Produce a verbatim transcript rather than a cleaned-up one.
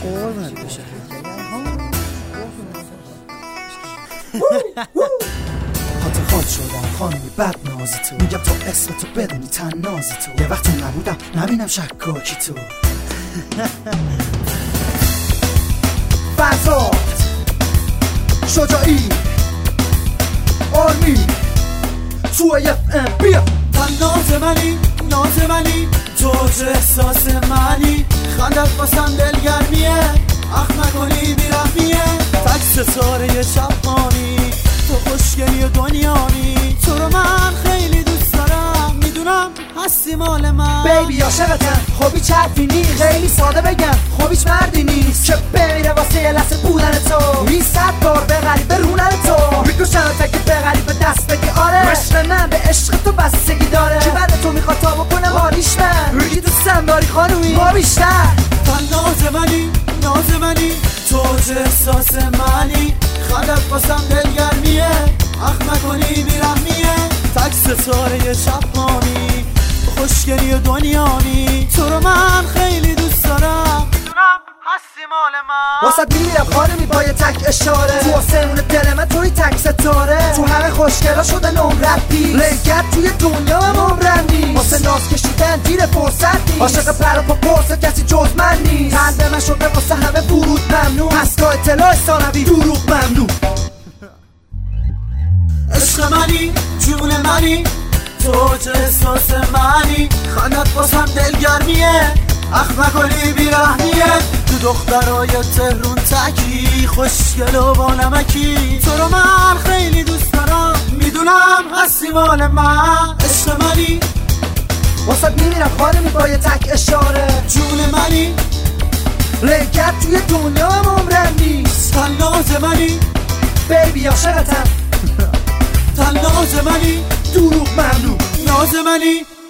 قربونت بشه. خاطر خاط شدم خانمی بد نازی تو، میگم تو اسم تو بدونی تن نازی تو، یه وقت نبودم نبینم شکاکی تو. فرزاد شجاعی آرمی تو اف ام بیا. من ناز منی ناز منی جوج احساس منی، خندت باسم دلگرمیه، اخ نکنی بیرحمیه. تک ستاره شبانی تو خوشگلی دنیانی، تو رو من خیلی دوست دارم، میدونم هستی مال من. بیبی عاشقتم خوبی چرفی نیست، خیلی ساده بگم خوبیش مردی نیست که بمیره واسه یه لحظه بودن تو. این صد بار بغری به رونن تو، میکشم تا که بغری به دست بگی آره. عشق من به عشق تو بستگی داره، که بعد تو میخواد تا بکنم حالیش من، روی دوستم داری خانومی ما بیشتر. من ناز منی ناز منی توج احساس منی، خندت باسم دلگرمیه، اخ نکنی بیرحمیه. تک ستاره شبانی خوشگلی دنیانی، تو رو من خیلی دوست دارم، میدونم هستی مال من. واسه میمیرم خانمی با یه تک اشاره، تو آسمون دل من توی تک ستاره، تو همه خوشگلا شده نمرت پیس، لنگت توی دنیا هم عمرم نیست، واسه ناز کشیدن دیر فرصت نیست، عاشق پر و پا پرسه کسی جز من نیست، قلب من شده واسه همه ورود ممنوع، هستگاه اطلاع ثانوی دروغ ممنوع. عشق منی جون منی توج احساس منی، خندت باسم دلگرمیه، اخ نکنی بیرحمیه. تو دخترای تهرون تکی خوشگل و با نمکی، تو رو من خیلی دوست دارم، میدونم هستی مال من. عشق منی واسه میمیرم خانمی با یه تک اشاره، جون منی لنگت توی دنیا هم عمرم نیست. تناز منی بیبی عاشقتم تناز منی دروغ ممنوع. ناز منی